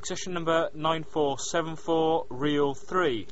accession number 9474, reel 3.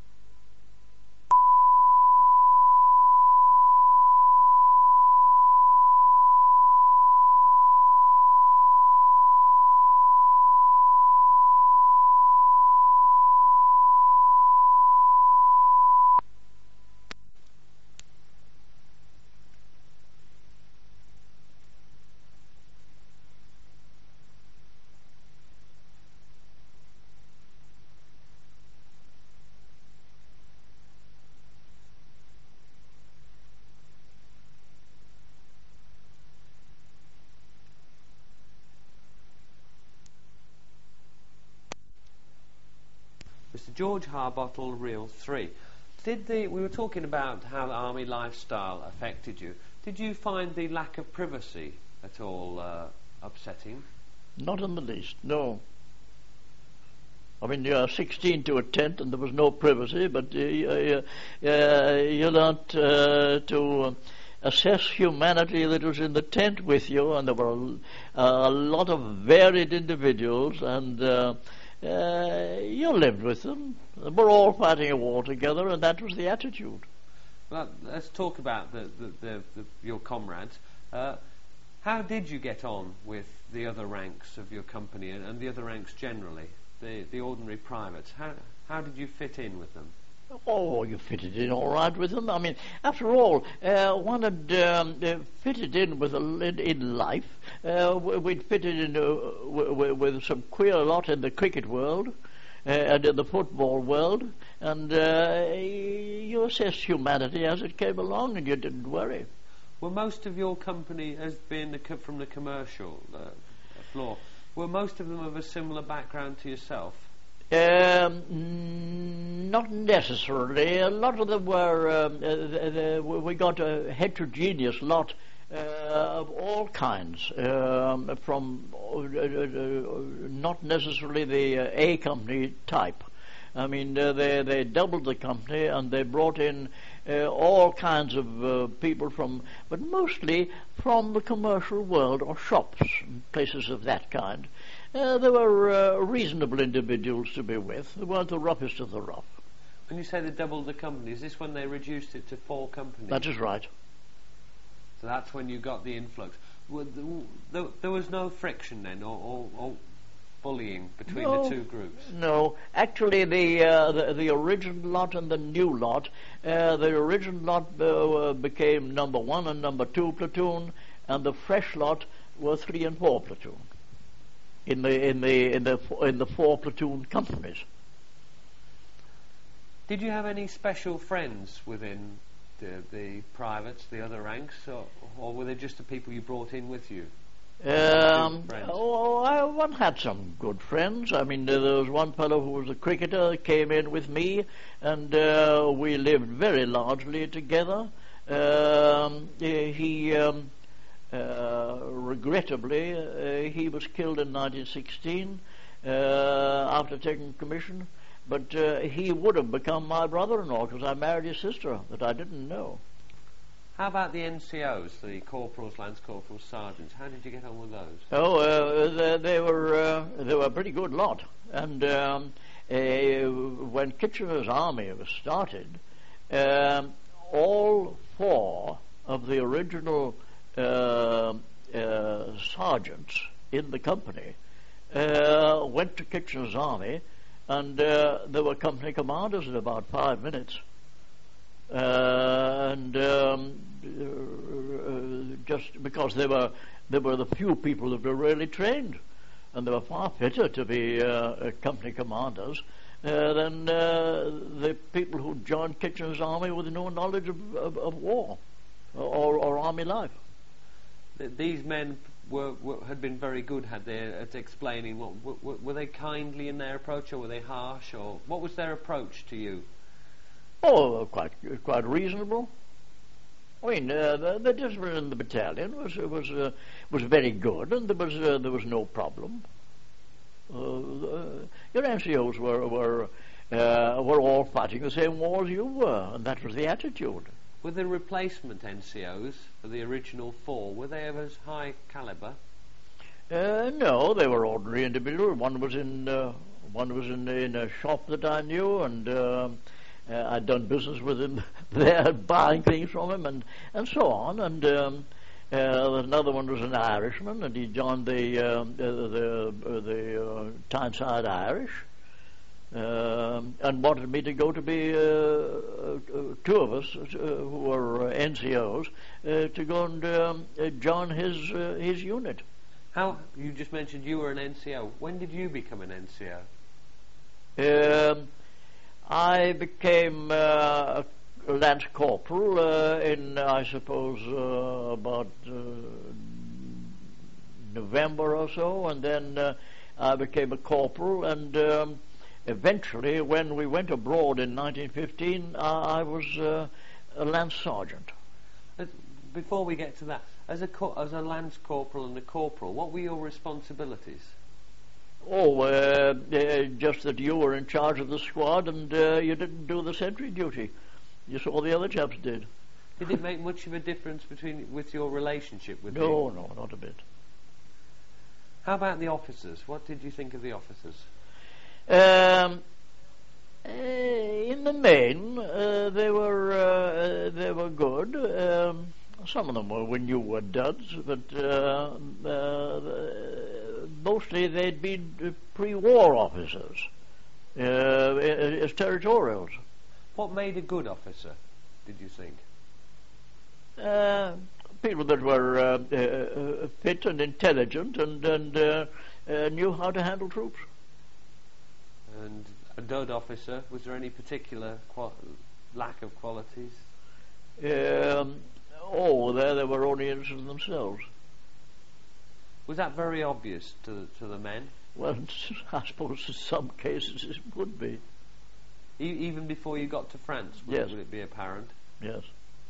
Mr. George Harbottle, reel 3. We were talking about how the army lifestyle affected you. Did you find the lack of privacy at all upsetting? Not in the least, no. I mean, you are 16 to a tent and there was no privacy, but you learnt to assess humanity that was in the tent with you, and there were a lot of varied individuals, and you lived with them. We're all fighting a war together, and that was the attitude. Well, let's talk about your comrades. How did you get on with the other ranks of your company and the other ranks generally, the ordinary privates? How did you fit in with them? Oh, you fitted in all right with them. I mean, after all, one had fitted in in life. We'd fitted in with some queer lot in the cricket world and in the football world, and you assessed humanity as it came along, and you didn't worry. Well, most of your company has been from the commercial floor. Were most of them of a similar background to yourself? Not necessarily. A lot of them were. We got a heterogeneous lot of all kinds, from not necessarily the A company type. I mean, they doubled the company and they brought in all kinds of people but mostly from the commercial world or shops and places of that kind. They were reasonable individuals to be with. They weren't the roughest of the rough. When you say they doubled the company, is this when they reduced it to 4 companies? That is right. So that's when you got the influx. There was no friction then, or bullying between the two groups? No. Actually, the original lot and the new lot, the original lot became number 1 and number 2 platoon, and the fresh lot were 3 and 4 platoon. In the 4 platoon companies. Did you have any special friends within the privates, the other ranks, or were they just the people you brought in with you? One had some good friends. I mean, there was one fellow who was a cricketer, came in with me, and we lived very largely together. Regrettably, he was killed in 1916 after taking commission, but he would have become my brother-in-law because I married his sister that I didn't know. How about the NCOs, the corporals, lance corporals, sergeants? How did you get on with those? They were a pretty good lot, and when Kitchener's army was started, all 4 of the original sergeants in the company went to Kitchener's army, and there were company commanders in about 5 minutes, and just because they were the few people that were really trained, and they were far fitter to be company commanders than the people who joined Kitchener's army with no knowledge of war or army life. These men had been very good, had they, at explaining were they kindly in their approach, or were they harsh, or what was their approach to you? Oh, quite reasonable. I mean, the discipline in the battalion was very good, and there was no problem. Your NCOs were all fighting the same war as you were, and that was the attitude. Were the replacement NCOs for the original 4, were they of as high calibre? No, they were ordinary individuals. One was in One was in a shop that I knew, and I'd done business with him there, buying things from him, and so on. And another one was an Irishman, and he joined the Tyneside Irish, and wanted me to go to be two of us who were NCOs to go and join his unit. How, you just mentioned you were an NCO. When did you become an NCO? I became a Lance Corporal in, I suppose, about November or so, and then I became a corporal, and eventually, when we went abroad in 1915, I was a Lance Sergeant. Before we get to that, as a Lance Corporal and a Corporal, what were your responsibilities? Oh, just that you were in charge of the squad, and you didn't do the sentry duty. You saw the other chaps did. Did it make much of a difference with your relationship with them? No, not a bit. How about the officers? What did you think of the officers? In the main, they were good. Some of them were duds, but mostly they'd been pre-war officers as territorials. What made a good officer, did you think? People that were fit and intelligent and knew how to handle troops. And a dud officer, was there any particular lack of qualities? They were only interested in themselves. Was that very obvious to the men? Well, I suppose in some cases it would be. Even before you got to France, would it be apparent? Yes.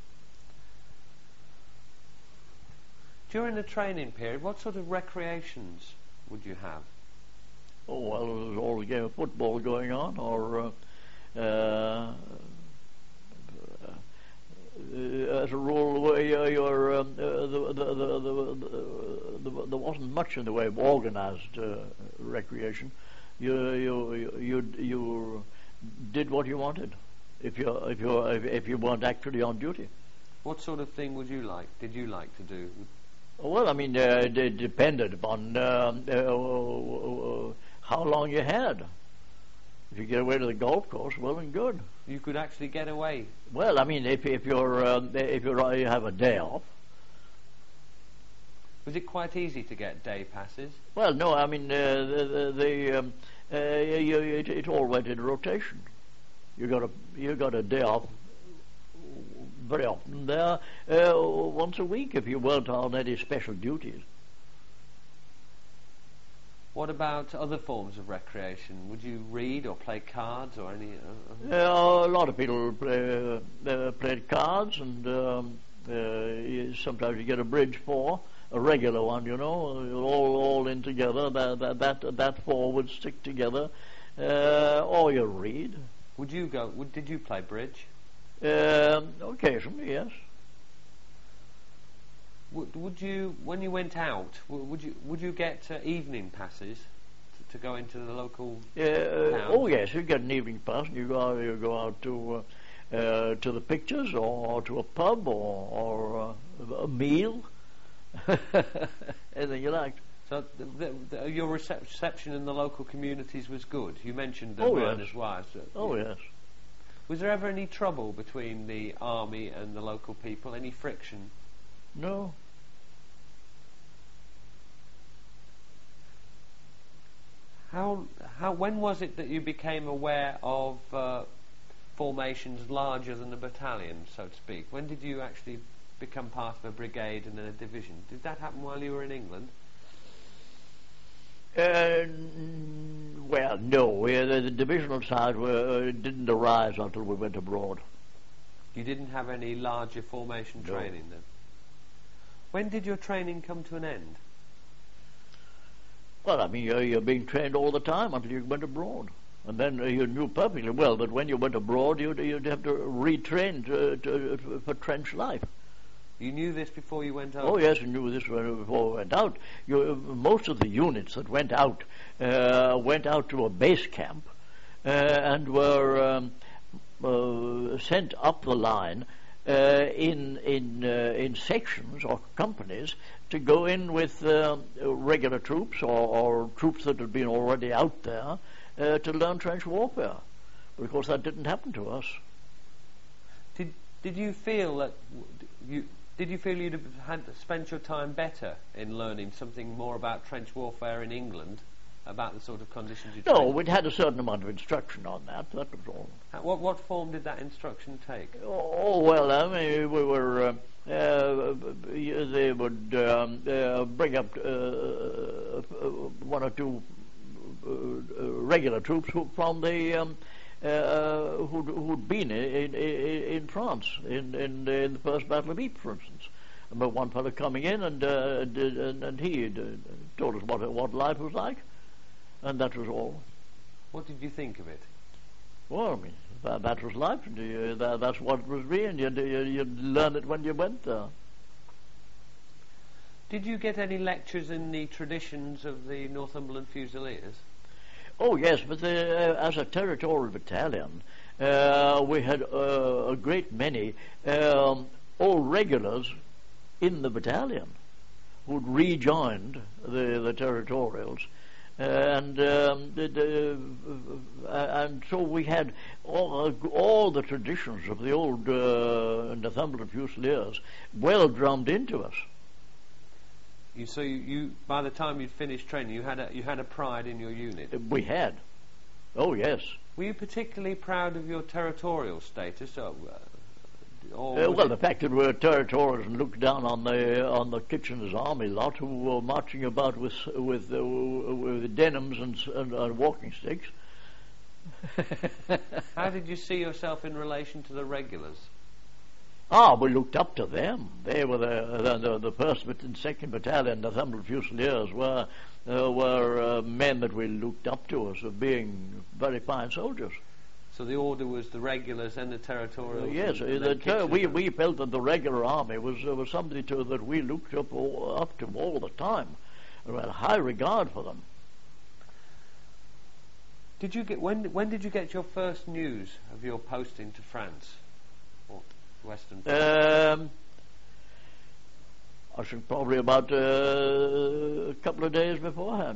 During the training period, what sort of recreations would you have? Oh, well, there was all the game of football going on, or as a rule, there wasn't much in the way of organised recreation. You did what you wanted if you weren't actually on duty. What sort of thing did you like to do? Well, I mean, it depended upon how long you had. If you get away to the golf course, well and good. You could actually get away. Well, I mean, if you have a day off. Was it quite easy to get day passes? Well, no. I mean, it all went in rotation. You got a day off very often there, once a week if you weren't on any special duties. What about other forms of recreation? Would you read or play cards or any? A lot of people played cards, and sometimes you get a bridge four, a regular one, all in together. That four would stick together, or you read. Did you play bridge? Occasionally, yes. Would you, when you went out, would you get evening passes to go into the local town? Oh yes, you get an evening pass, and you go out to the pictures, or to a pub, or a meal, anything you liked. So your reception in the local communities was good. You mentioned the Miners' Wives. Oh yes. Was there ever any trouble between the army and the local people? Any friction? No. When was it that you became aware of formations larger than a battalion, so to speak? When did you actually become part of a brigade and then a division? Did that happen while you were in England? Well, no. The divisional side didn't arise until we went abroad. You didn't have any larger formation training then? When did your training come to an end? Well, I mean, you're being trained all the time until you went abroad. And then you knew perfectly well that when you went abroad, you'd have to retrain for trench life. You knew this before you went over? Oh yes, we knew this before we went out. Most of the units that went out to a base camp and were sent up the line in sections or companies to go in with regular troops or troops that had been already out there to learn trench warfare. But of course that didn't happen to us. Did you feel that Did you feel you'd have had spent your time better in learning something more about trench warfare in England, about the sort of conditions you? No, we'd had a certain amount of instruction on that. That was all. What form did that instruction take? Oh well, I mean, we were. They would bring up one or two regular troops from the. Who'd been in France in the First Battle of Ypres, for instance. I remember one fellow coming in and he told us what life was like, and that was all. What did you think of it? Well, I mean, that was life. That's what it was being. You'd learn it when you went there. Did you get any lectures in the traditions of the Northumberland Fusiliers? Oh yes, but as a territorial battalion, we had a great many old regulars in the battalion who'd rejoined the territorials, and so we had all the traditions of the old Northumberland Fusiliers well drummed into us. So you, by the time you'd finished training, you had a pride in your unit. We had. Oh yes. Were you particularly proud of your territorial status, or well, the fact that we were territorials and looked down on the Kitchener's army lot who were marching about with denims and walking sticks. How did you see yourself in relation to the regulars? We looked up to them. They were the 1st and 2nd Battalion, Northumberland Fusiliers, were men that we looked up to as being very fine soldiers. So the order was the regulars and the territorials? Yes, we felt that the regular army was somebody that we looked up to all the time. We had a high regard for them. Did you get when did you get your first news of your posting to France? Western France? I should probably about a couple of days beforehand.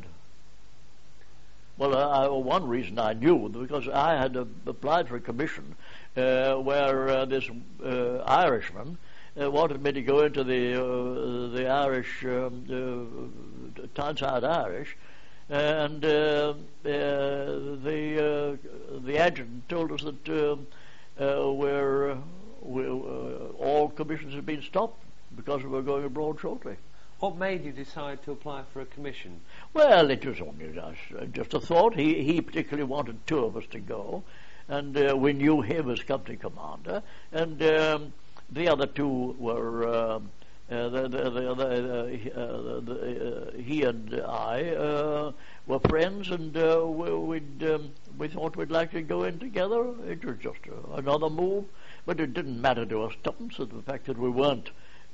Well, one reason I knew, because I had applied for a commission where this Irishman wanted me to go into the Irish, Tyneside Irish, and the adjutant told us that all commissions had been stopped because we were going abroad shortly. What made you decide to apply for a commission? Well, it was only just a thought. He particularly wanted 2 of us to go, and we knew him as company commander, and the other 2 were he and I were friends, and we thought we'd like to go in together. It was just another move. But it didn't matter to us tuppence of the fact that we weren't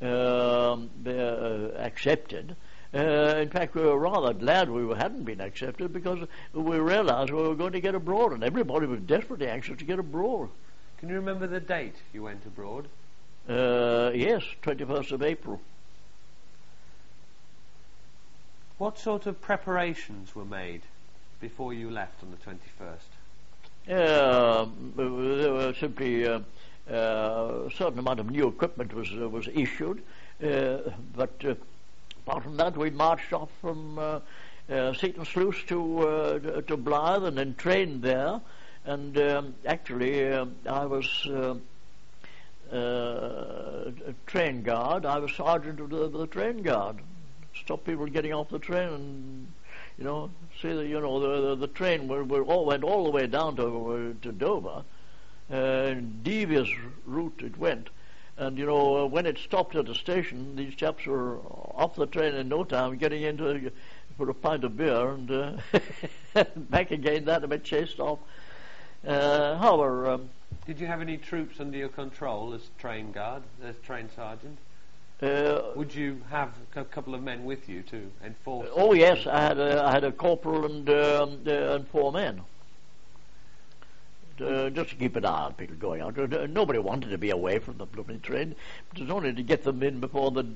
accepted. In fact, we were rather glad we hadn't been accepted, because we realized we were going to get abroad, and everybody was desperately anxious to get abroad. Can you remember the date you went abroad? Yes, 21st of April. What sort of preparations were made before you left on the 21st? There were simply a certain amount of new equipment was issued, but apart from that, we marched off from Seton Sluice to Blyth, and then trained there. And actually, I was train guard. I was sergeant of the train guard. Stop people getting off the train and see that the train went all the way down to Dover. Devious route it went, and when it stopped at a station, these chaps were off the train in no time, getting into for a pint of beer, and back again. That a bit chased off. However, did you have any troops under your control as train guard, as train sergeant? Would you have a couple of men with you to enforce? Oh yes, I had a corporal and 4 men. Just to keep an eye on people going out. Nobody wanted to be away from the blooming train. It was only to get them in before they'd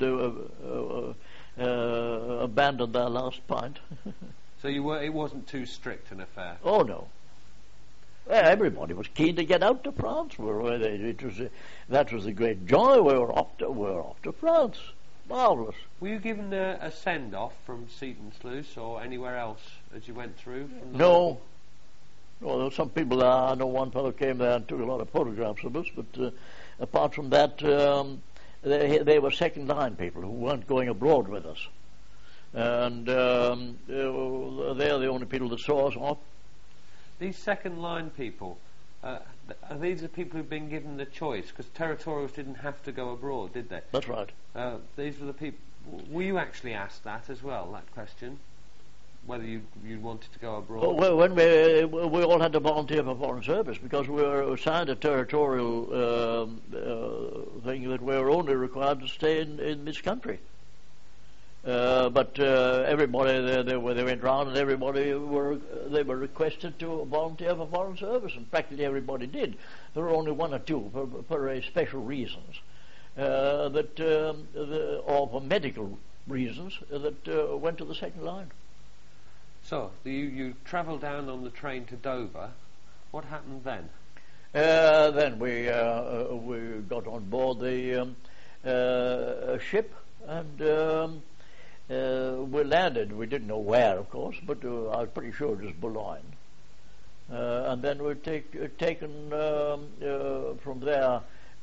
abandon their last pint. So it wasn't too strict an affair? Oh no. Well, everybody was keen to get out to France. That was a great joy. We were off to France. Marvellous. Were you given a send-off from Seaton Sluice or anywhere else as you went through? No. Well, there were some people there. I know one fellow came there and took a lot of photographs of us, but apart from that, they were second-line people who weren't going abroad with us. And they're the only people that saw us off. These second-line people, are these the people who've been given the choice? Because territorials didn't have to go abroad, did they? That's right. These were the people... Were you actually asked that as well, that question? Whether you wanted to go abroad? Well, when we all had to volunteer for foreign service because we were assigned a territorial thing that we were only required to stay in this country. But everybody they went round and everybody they were requested to volunteer for foreign service, and practically everybody did. There were only 1 or 2 for very special reasons, or for medical reasons that went to the second line. So you travelled down on the train to Dover. What happened then? Then we got on board the ship and. We landed. We didn't know where, of course, but I was pretty sure it was Boulogne. And then we were taken from there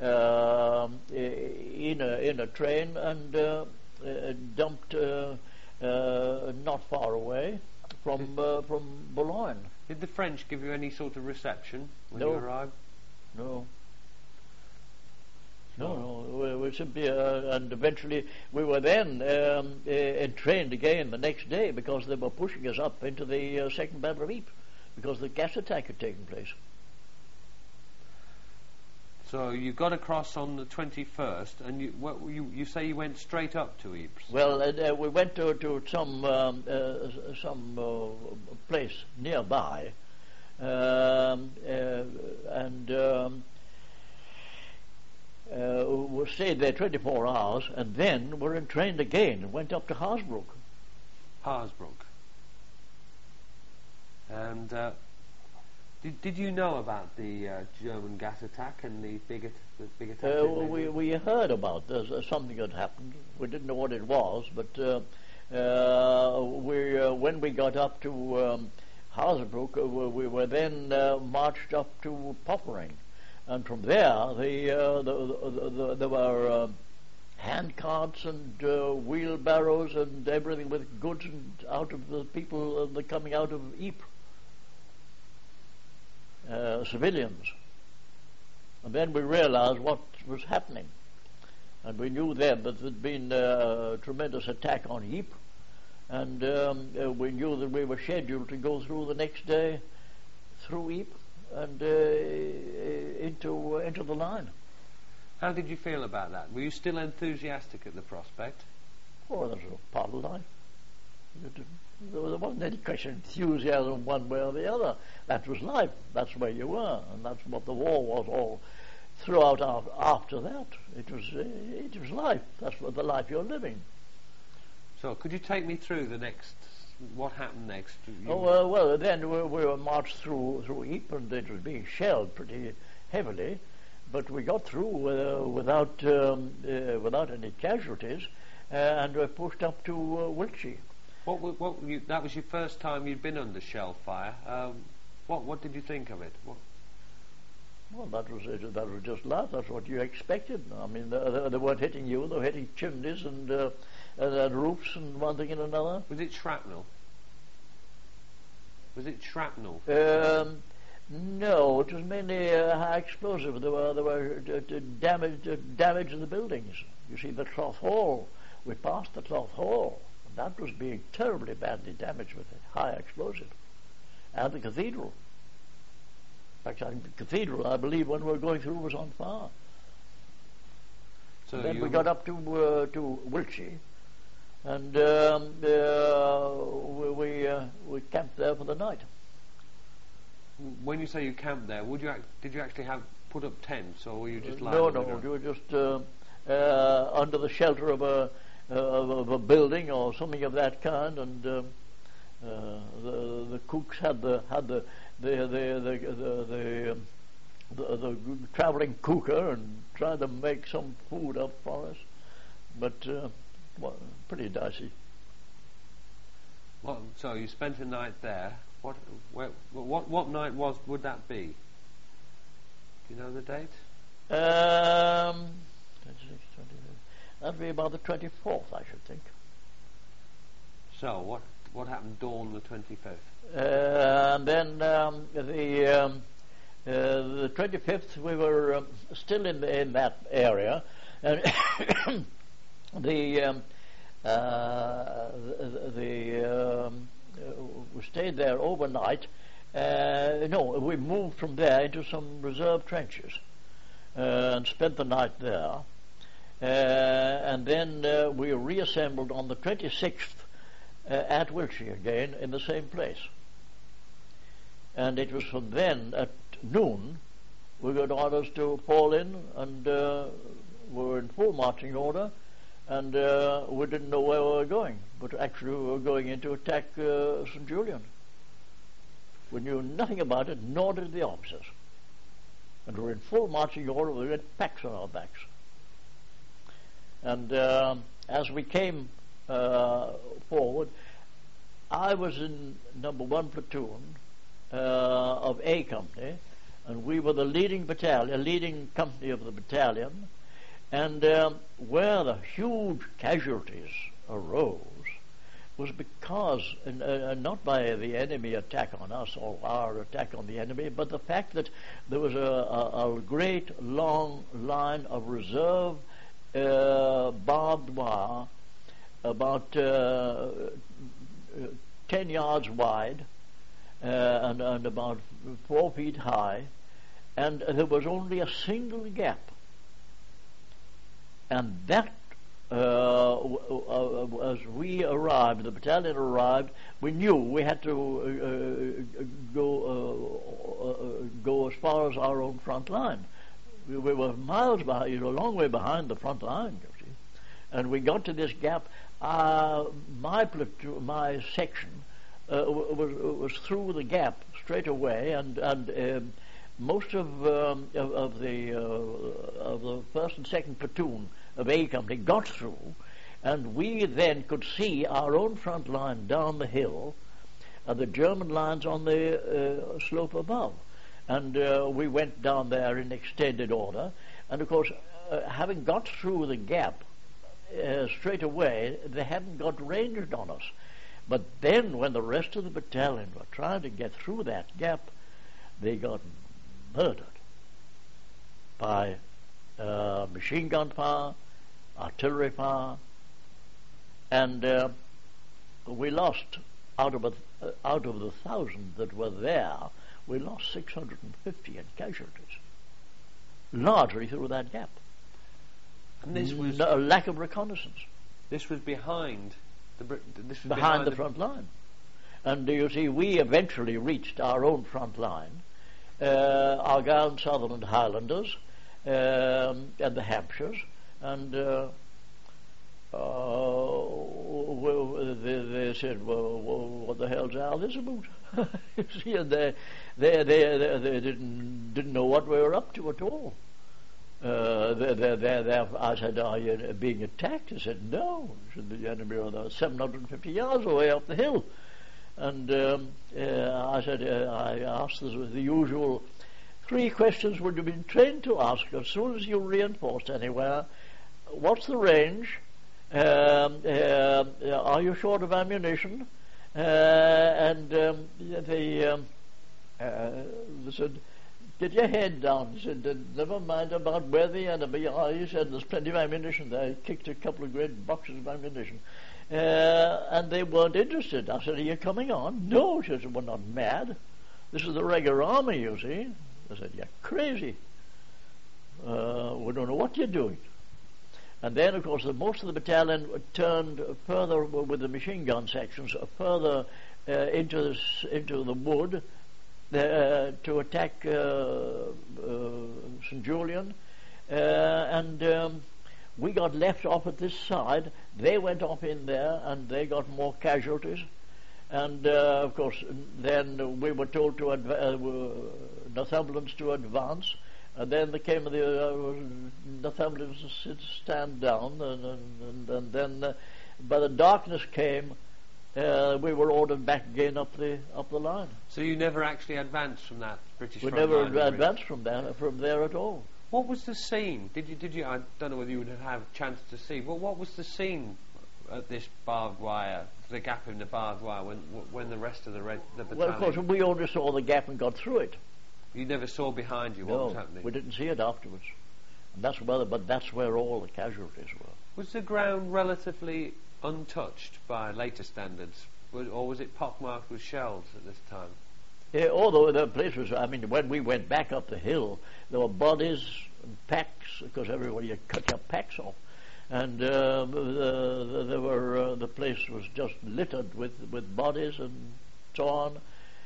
in a train and dumped not far away from Boulogne. Did the French give you any sort of reception when you arrived? No. No, we simply, and eventually we were then entrained again the next day because they were pushing us up into the second Battle of Ypres because the gas attack had taken place. So you got across on the 21st, and you say you went straight up to Ypres? Well, we went to some place nearby, we stayed there 24 hours, and then were entrained again and went up to Haasbroek. Haasbroek. And did you know about the German gas attack and the big attack? We heard about something had happened. We didn't know what it was, but when we got up to Haasbroek, we were then marched up to Poppering. And from there, there were hand carts and wheelbarrows and everything with goods and out of the people coming out of Ypres, civilians. And then we realized what was happening. And we knew then that there had been a tremendous attack on Ypres. And we knew that we were scheduled to go through the next day through Ypres and into the line. How did you feel about that? Were you still enthusiastic at the prospect? Oh, that was a part of life. There wasn't any question of enthusiasm one way or the other. That was life. That's where you were, and that's what the war was all throughout. After that, it was life. That's what the life you're living. So, could you take me through the next? What happened next? Well, then we were marched through Ypres, and it was being shelled pretty heavily, but we got through without any casualties, and were pushed up to Wiltshire. That was your first time you'd been under shell fire. What did you think of it? Well, that was just life. That's what you expected. I mean, they weren't hitting you; they were hitting chimneys and roofs and one thing and another. Was it shrapnel? No, it was mainly high explosive. There were damage to the buildings. You see, the Cloth Hall. We passed the Cloth Hall. That was being terribly badly damaged with a high explosive. And the cathedral. In fact, the cathedral, I believe, when we were going through, was on fire. So then you we got up to Wiltshire, and we camped there for the night. When you say you camped there, did you actually put up tents, or were you just lying No, on the no, ground? we were just under the shelter of a building or something of that kind, and the cooks had the travelling cooker and tried to make some food up for us, but well, pretty dicey. Well, so you spent a night there. What night would that be? Do you know the date? 26, 27. That'd be about the 24th, I should think. So what happened dawn the 25th? And then the 25th, we were still in that area, and we stayed there overnight. No, we moved from there into some reserve trenches and spent the night there. And then we reassembled on the 26th at Wiltshire again in the same place. And it was from then at noon we got orders to fall in, and we were in full marching order, and we didn't know where we were going, but actually we were going in to attack St. Julian. We knew nothing about it, nor did the officers. And we were in full marching order with packs on our backs. And as we came forward, I was in number 1 platoon of A Company, and we were the leading company of the battalion. And where the huge casualties arose was because, not by the enemy attack on us or our attack on the enemy, but the fact that there was a great long line of reserve barbed wire about 10 yards wide and about 4 feet high, and there was only a single gap. And that, as we arrived, the battalion arrived, we knew we had to go as far as our own front line. We were miles behind, a long way behind the front line, you see. And we got to this gap. My platoon, my section, was through the gap straight away, and most of the first and second platoon of A Company got through, and we then could see our own front line down the hill, and the German lines on the slope above. And we went down there in extended order, and of course, having got through the gap straight away, they hadn't got ranged on us. But then, when the rest of the battalion were trying to get through that gap, they got murdered by machine gun fire, artillery fire, and we lost out of the 1,000 that were there. We lost 650 in casualties, largely through that gap. And this was a lack of reconnaissance. This was behind the front line. And you see, we eventually reached our own front line, Argyll and Sutherland Highlanders, and the Hampshires, and they said, well, what the hell's all this about? You see, and they didn't know what we were up to at all. I said, are you being attacked? He said, no. He said, the enemy are 750 yards away up the hill. And I said, I asked the usual 3 questions would have been trained to ask as soon as you reinforced anywhere. What's the range? Are you short of ammunition? And they said, get your head down. He said, never mind about where the enemy are. He said, there's plenty of ammunition there. He kicked a couple of great boxes of ammunition. And they weren't interested. I said, are you coming on? No. She said, we're not mad. This is the regular army, you see. I said, you're crazy. We don't know what you're doing. And then, of course, most of the battalion turned further with the machine gun sections, further into the wood to attack St. Julian. And we got left off at this side. They went off in there, and they got more casualties. And, of course, then we were told to Northumberland's to advance. And then there came the Northumberland's to stand down. And then by the darkness came, we were ordered back again up the line. So you never actually advanced from that British front line? We never never advanced from there at all. What was the scene? Did you? I don't know whether you would have a chance to see. But what was the scene at this barbed wire, the gap in the barbed wire, when the rest of the battalion? Well, of course, we only saw the gap and got through it. You never saw behind you what was happening? We didn't see it afterwards. And that's where all the casualties were. Was the ground relatively untouched by later standards, or was it pockmarked with shells at this time? Yeah, although the place was, when we went back up the hill, there were bodies and packs, because everybody had cut your packs off. And the place was just littered with bodies and so on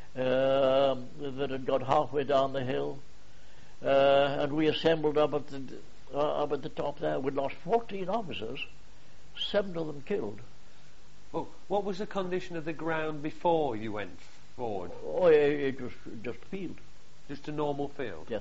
that had got halfway down the hill. And we assembled up at the top there. We lost 14 officers, 7 of them killed. Well, what was the condition of the ground before you went forward? Oh, it was just field. Just a normal field? Yes.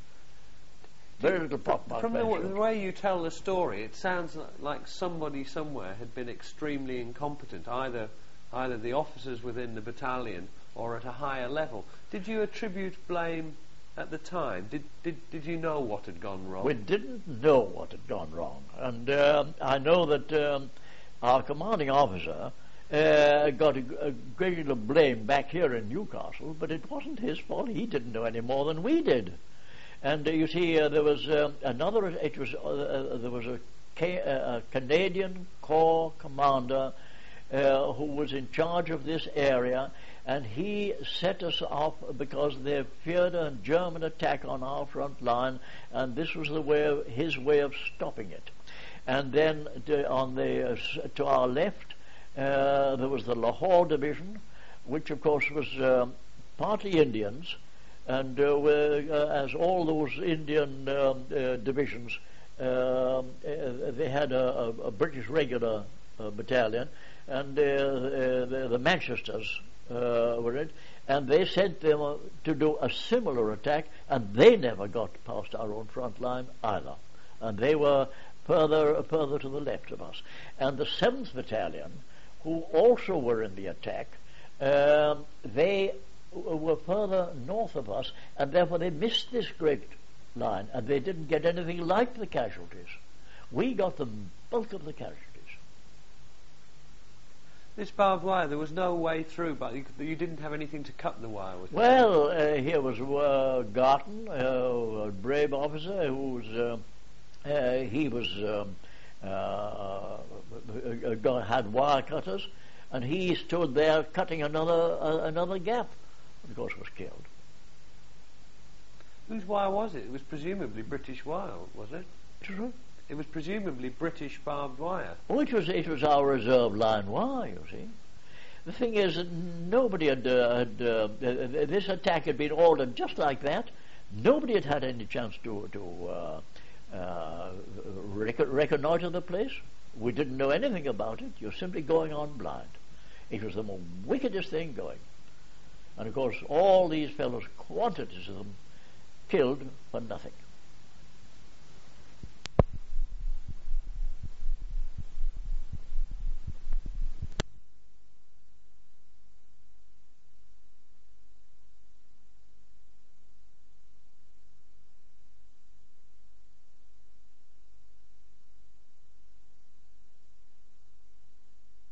Very little pockmark. From the way you tell the story, it sounds like somebody somewhere had been extremely incompetent, either the officers within the battalion or at a higher level. Did you attribute blame at the time? Did you know what had gone wrong? We didn't know what had gone wrong. And I know that our commanding officer got a great deal of blame back here in Newcastle, but it wasn't his fault. He didn't know any more than we did. And you see, there was another. It was there was a Canadian Corps commander who was in charge of this area, and he set us off because they feared a German attack on our front line, and this was his way of stopping it. And then to our left, there was the Lahore Division, which of course was partly Indians. And as all those Indian divisions, they had a British regular battalion, and the Manchesters were it, and they sent them to do a similar attack, and they never got past our own front line either, and they were further to the left of us. And the 7th Battalion, who also were in the attack, they were further north of us, and therefore they missed this great line, and they didn't get anything like the casualties. We got the bulk of the casualties. This barbed wire, there was no way through, but you didn't have anything to cut the wire with. Well, here was Garton, a brave officer, who was had wire cutters, and he stood there cutting another gap. Of course, was killed. Whose wire was it? It was presumably British wire, was it? True. It was presumably British barbed wire. Oh, it was our reserve line wire, you see. The thing is that nobody had this attack had been ordered just like that. Nobody had had any chance to reconnoiter the place. We didn't know anything about it. You're simply going on blind. It was the most wickedest thing going. And of course, all these fellows, quantities of them, killed for nothing.